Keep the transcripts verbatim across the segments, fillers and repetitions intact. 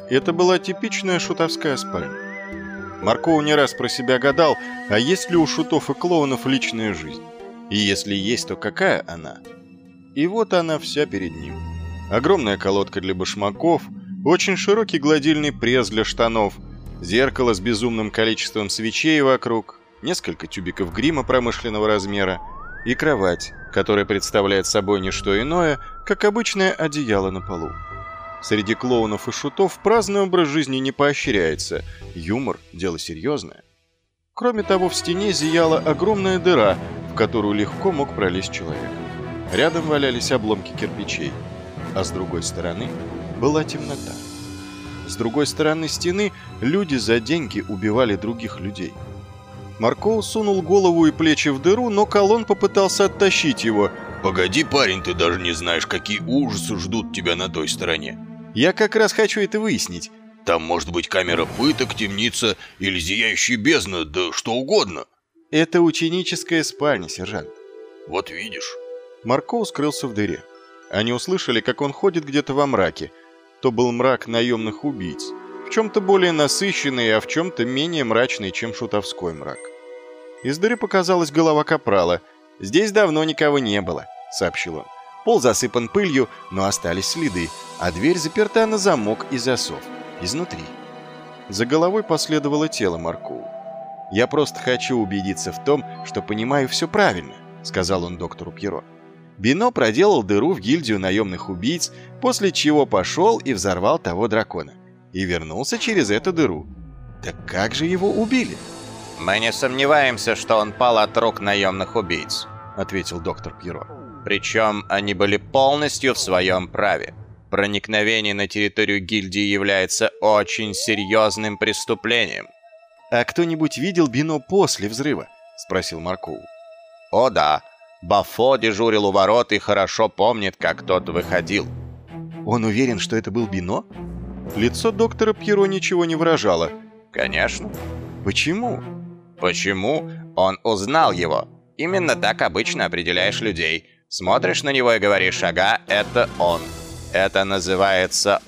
Это была типичная шутовская спальня. Маркоу не раз про себя гадал, а есть ли у шутов и клоунов личная жизнь? И если есть, то какая она? И вот она вся перед ним. Огромная колодка для башмаков, очень широкий гладильный пресс для штанов, зеркало с безумным количеством свечей вокруг, несколько тюбиков грима промышленного размера и кровать, которая представляет собой не что иное, как обычное одеяло на полу. Среди клоунов и шутов праздный образ жизни не поощряется, юмор – дело серьезное. Кроме того, в стене зияла огромная дыра, в которую легко мог пролезть человек. Рядом валялись обломки кирпичей, а с другой стороны была темнота. С другой стороны стены люди за деньги убивали других людей. Маркоу сунул голову и плечи в дыру, но Колон попытался оттащить его. «Погоди, парень, ты даже не знаешь, какие ужасы ждут тебя на той стороне». «Я как раз хочу это выяснить». «Там может быть камера пыток, темница или зияющая бездна, да что угодно». «Это ученическая спальня, сержант». «Вот видишь». Маркоу скрылся в дыре. Они услышали, как он ходит где-то во мраке. То был мрак наемных убийц. В чем-то более насыщенный, а в чем-то менее мрачный, чем шутовской мрак. Из дыры показалась голова капрала. «Здесь давно никого не было», — сообщил он. «Пол засыпан пылью, но остались следы, а дверь заперта на замок и засов. Изнутри». За головой последовало тело Маркоу. «Я просто хочу убедиться в том, что понимаю все правильно», — сказал он доктору Пьеро. Бино проделал дыру в гильдию наемных убийц, после чего пошел и взорвал того дракона. И вернулся через эту дыру. Так как же его убили? «Мы не сомневаемся, что он пал от рук наемных убийц», — ответил доктор Пьеро. «Причем они были полностью в своем праве. Проникновение на территорию гильдии является очень серьезным преступлением». «А кто-нибудь видел Бино после взрыва?» — спросил Маркоу. «О да, Бафо дежурил у ворот и хорошо помнит, как тот выходил». «Он уверен, что это был Бино?» Лицо доктора Пьеро ничего не выражало. «Конечно». «Почему?» «Почему? Он узнал его. Именно так обычно определяешь людей. Смотришь на него и говоришь: ага, это он. Это называется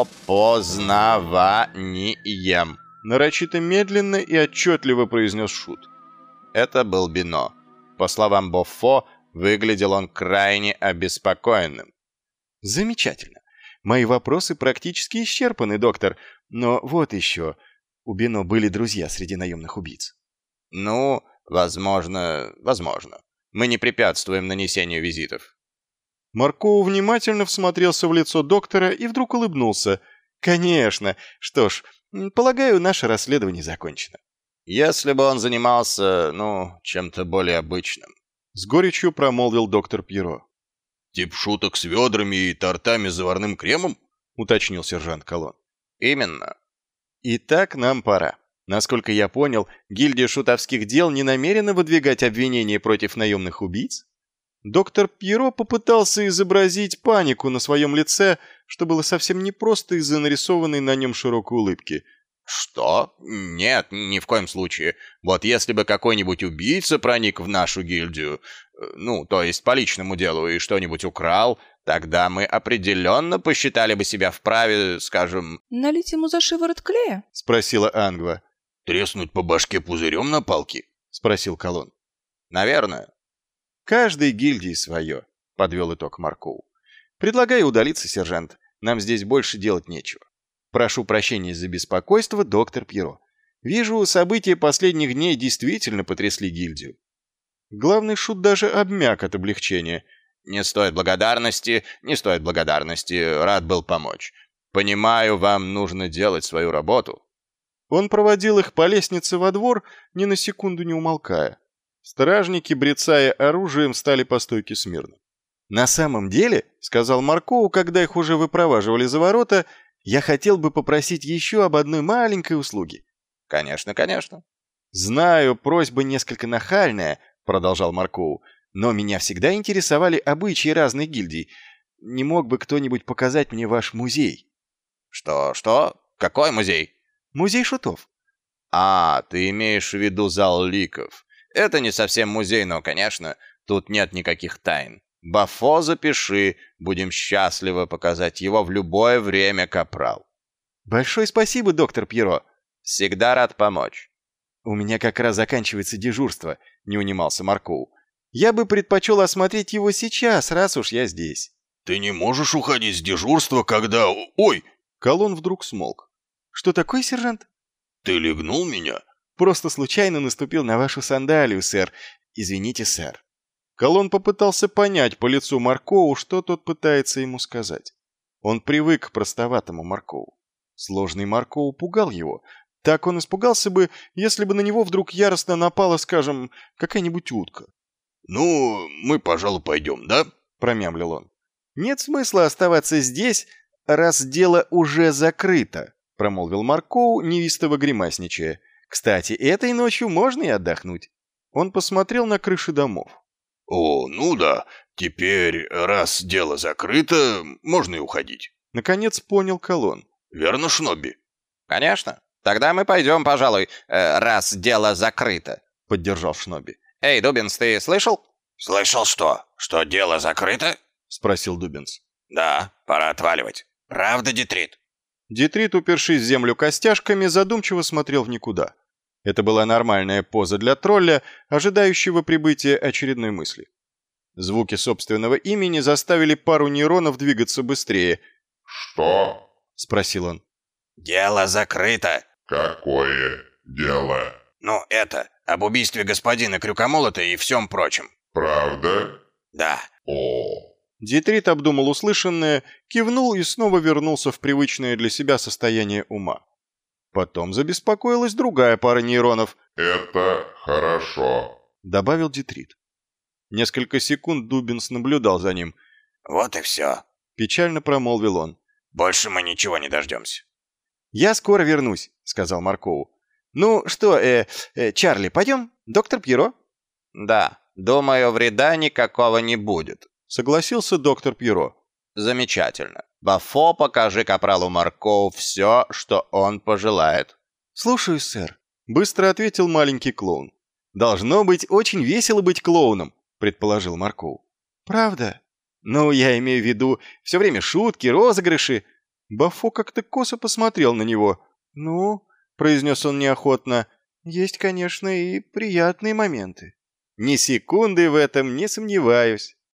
опознаванием». Нарочито медленно и отчетливо произнес шут. Это был Бино. По словам Боффо, выглядел он крайне обеспокоенным. «Замечательно. Мои вопросы практически исчерпаны, доктор. Но вот еще. У Бино были друзья среди наемных убийц». «Ну, возможно, возможно. Мы не препятствуем нанесению визитов». Маркоу внимательно всмотрелся в лицо доктора и вдруг улыбнулся. «Конечно. Что ж, полагаю, наше расследование закончено». «Если бы он занимался, ну, чем-то более обычным», — с горечью промолвил доктор Пьеро. «Тип шуток с ведрами и тортами с заварным кремом?» — уточнил сержант Колон. «Именно». «Итак, нам пора. Насколько я понял, гильдия шутовских дел не намерена выдвигать обвинения против наемных убийц?» Доктор Пьеро попытался изобразить панику на своем лице, что было совсем непросто из-за нарисованной на нем широкой улыбки. «Что? Нет, ни в коем случае. Вот если бы какой-нибудь убийца проник в нашу гильдию, ну, то есть по личному делу, и что-нибудь украл, тогда мы определенно посчитали бы себя вправе, скажем...» «Налить ему за шиворот клея?» — спросила Ангва. «Треснуть по башке пузырем на палке?» — спросил Колон. «Наверное». «Каждой гильдии свое», — подвел итог Маркоу. «Предлагаю удалиться, сержант. Нам здесь больше делать нечего. Прошу прощения за беспокойство, доктор Пьеро. Вижу, события последних дней действительно потрясли гильдию». Главный шут даже обмяк от облегчения. «Не стоит благодарности, не стоит благодарности. Рад был помочь. Понимаю, вам нужно делать свою работу». Он проводил их по лестнице во двор, ни на секунду не умолкая. Стражники, брецая оружием, стали по стойке смирно. «На самом деле, — сказал Маркоу, когда их уже выпроваживали за ворота, — я хотел бы попросить еще об одной маленькой услуге». «Конечно, конечно». «Знаю, просьба несколько нахальная, — продолжал Маркоу, — но меня всегда интересовали обычаи разных гильдий. Не мог бы кто-нибудь показать мне ваш музей?» «Что, что? Какой музей?» «Музей шутов». «А, ты имеешь в виду зал ликов. Это не совсем музей, но, конечно, тут нет никаких тайн. Бафо запиши, будем счастливы показать его в любое время, капрал». Большое спасибо, доктор Пьеро. Всегда рад помочь. У меня как раз заканчивается дежурство, не унимался Маркоу. Я бы предпочел осмотреть его сейчас, раз уж я здесь. Ты не можешь уходить с дежурства, когда... Ой! Колон вдруг смолк. Что такое, сержант? Ты легнул меня? Просто случайно наступил на вашу сандалию, сэр. Извините, сэр. Колон попытался понять по лицу Маркоу, что тот пытается ему сказать. Он привык к простоватому Маркоу. Сложный Маркоу пугал его. Так он испугался бы, если бы на него вдруг яростно напала, скажем, какая-нибудь утка. «Ну, мы, пожалуй, пойдем, да?» – промямлил он. «Нет смысла оставаться здесь, раз дело уже закрыто», – промолвил Маркоу, неистово гримасничая. «Кстати, этой ночью можно и отдохнуть». Он посмотрел на крыши домов. «О, ну да, теперь, раз дело закрыто, можно и уходить». Наконец понял Колон. «Верно, Шнобби?» «Конечно. Тогда мы пойдем, пожалуй, э, раз дело закрыто», — поддержал Шнобби. «Эй, Дубинс, ты слышал?» «Слышал что? Что дело закрыто?» — спросил Дубинс. «Да, пора отваливать. Правда, Детрит?» Детрит, упершись в землю костяшками, задумчиво смотрел в никуда. Это была нормальная поза для тролля, ожидающего прибытия очередной мысли. Звуки собственного имени заставили пару нейронов двигаться быстрее. «Что?» — спросил он. «Дело закрыто». «Какое дело?» «Ну, это, об убийстве господина Крюкомолота и всем прочем». «Правда?» «Да». «О». Детрит обдумал услышанное, кивнул и снова вернулся в привычное для себя состояние ума. Потом забеспокоилась другая пара нейронов. «Это хорошо», — добавил Детрит. Несколько секунд Дубинс наблюдал за ним. «Вот и все», — печально промолвил он. «Больше мы ничего не дождемся». «Я скоро вернусь», — сказал Маркоу. «Ну что, э, э, Чарли, пойдем? Доктор Пьеро?» «Да, думаю, вреда никакого не будет», — согласился доктор Пьеро. «Замечательно. Бафо, покажи капралу Маркоу все, что он пожелает». «Слушаюсь, сэр», — быстро ответил маленький клоун. «Должно быть очень весело быть клоуном», — предположил Маркоу. «Правда? Ну, я имею в виду, все время шутки, розыгрыши». Бафо как-то косо посмотрел на него. «Ну...» — произнес он неохотно. «Есть, конечно, и приятные моменты». «Ни секунды в этом не сомневаюсь».